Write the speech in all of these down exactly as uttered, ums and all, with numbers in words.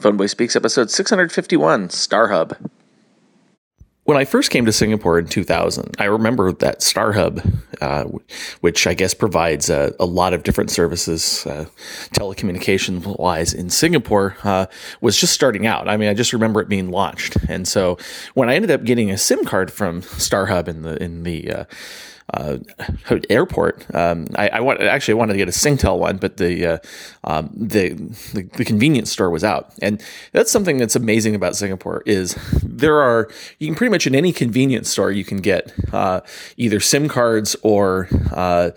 Phoneboy Speaks, episode six hundred fifty-one, StarHub. When I first came to Singapore in two thousand, I remember that StarHub, uh, which I guess provides uh, a lot of different services, uh, telecommunication-wise in Singapore, uh, was just starting out. I mean, I just remember it being launched. And so when I ended up getting a SIM card from StarHub in the in the uh, uh, airport, um, I, I want, actually I wanted to get a Singtel one, but the, uh, um, the the the convenience store was out. And that's something that's amazing about Singapore is there are, you can pretty much in any convenience store, you can get uh, either SIM cards or uh,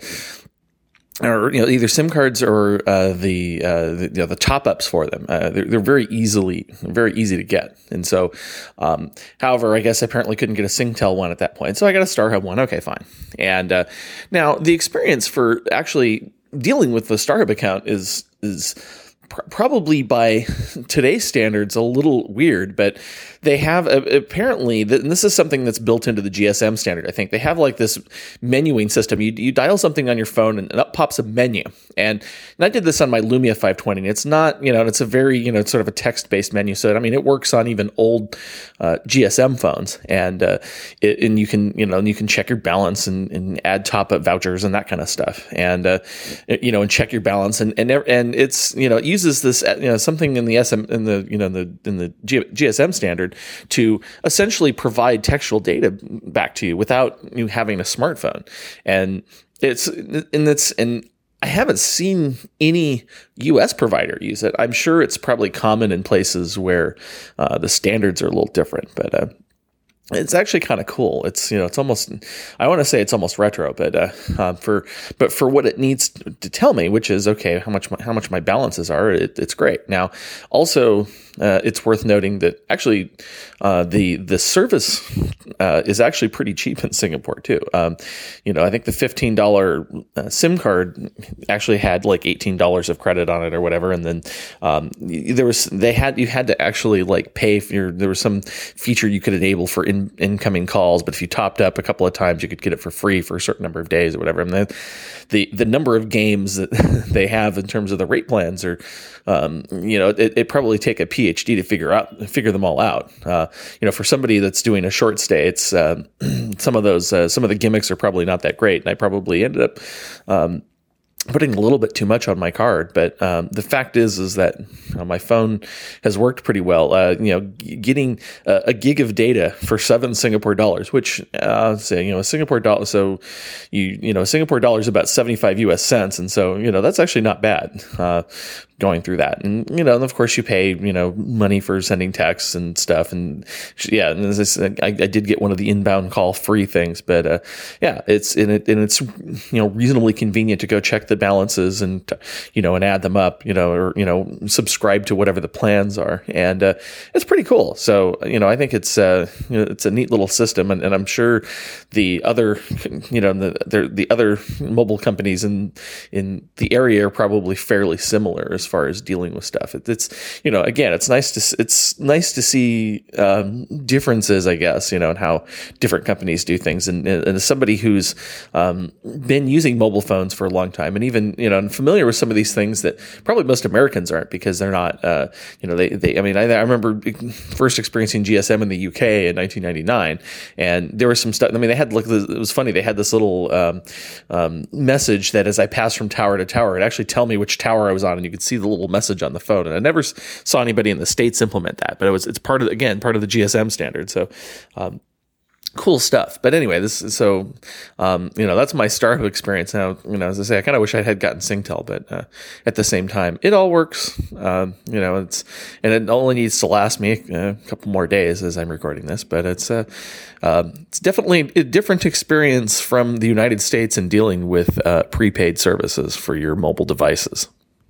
or you know either SIM cards or uh, the, uh, the you know the top ups for them. Uh, they're, they're very easily very easy to get. And so, um, however, I guess I apparently couldn't get a Singtel one at that point, so I got a StarHub one. Okay, fine. And uh, now the experience for actually dealing with the StarHub account is is pr- probably by today's standards a little weird, but they have a, apparently, and this is something that's built into the G S M standard, I think. They have like this menuing system. You, you dial something on your phone and up pops a menu. And, and I did this on my Lumia five twenty. And it's not, you know, it's a very, you know, it's sort of a text-based menu. So, I mean, it works on even old uh, G S M phones. And uh, it, and you can, you know, you can check your balance and, and add top-up vouchers and that kind of stuff. And, uh, you know, and check your balance. And, and, and it's, you know, it uses this, you know, something in the S M, in the, you know, the, in the G, GSM standard to essentially provide textual data back to you without you having a smartphone. And it's, and it's, and I haven't seen any U S provider use it. I'm sure it's probably common in places where uh, the standards are a little different, but uh, it's actually kind of cool. It's, you know, it's almost, I want to say it's almost retro, but uh, uh, for but for what it needs to tell me, which is okay, how much my, how much my balances are, it, it's great. Now, also, uh, it's worth noting that actually uh, the the service uh, is actually pretty cheap in Singapore too. Um, you know, I think the fifteen dollars uh, SIM card actually had like eighteen dollars of credit on it or whatever, and then um, there was they had you had to actually like pay for your, there was some feature you could enable for in In, incoming calls, but if you topped up a couple of times, you could get it for free for a certain number of days or whatever. And the the, the number of games that they have in terms of the rate plans are, um, you know, it, it probably take a PhD to figure out figure them all out. Uh, you know, for somebody that's doing a short stay, it's uh, some of those uh, some of the gimmicks are probably not that great, and I probably ended up Um, putting a little bit too much on my card, but um, the fact is, is that you know, my phone has worked pretty well. Uh, you know, g- getting a, a gig of data for seven Singapore dollars, which uh, say you know a Singapore dollar, so you you know a Singapore dollar is about seventy-five U S cents, and so you know that's actually not bad. Uh, going through that, and you know, and of course you pay you know money for sending texts and stuff, and yeah, and as I said, I, I did get one of the inbound call free things, but uh, yeah, it's and it and it's you know reasonably convenient to go check the balances and you know and add them up, you know, or you know subscribe to whatever the plans are, and uh, it's pretty cool. So you know, I think it's uh, you know, it's a neat little system, and, and I'm sure the other you know the the, the other mobile companies in in the area are probably fairly similar as far as dealing with stuff. It, it's, you know, again, it's nice to, it's nice to see um, differences, I guess, you know, and how different companies do things. And, and as somebody who's um, been using mobile phones for a long time, and even, you know, and familiar with some of these things that probably most Americans aren't, because they're not, uh, you know, they, they, I mean, I, I remember first experiencing G S M in the U K in nineteen ninety-nine, and there was some stuff, I mean, they had, like, it was funny, they had this little um, um, message that as I passed from tower to tower, it actually tell me which tower I was on, and you could see the little message on the phone. And I never saw anybody in the States implement that, but it was, it's part of, again, part of the G S M standard. So, um, cool stuff. But anyway, this is so, um, you know, that's my StarHub experience. Now, you know, as I say, I kind of wish I had gotten Singtel, but, uh, at the same time, it all works. Um, you know, it's, and it only needs to last me a, a couple more days as I'm recording this, but it's, uh, um, it's definitely a different experience from the United States in dealing with, uh, prepaid services for your mobile devices.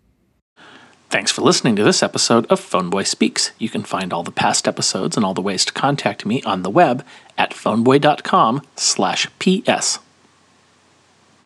Thanks for listening to this episode of Phoneboy Speaks. You can find all the past episodes and all the ways to contact me on the web at phoneboy dot com slash P S.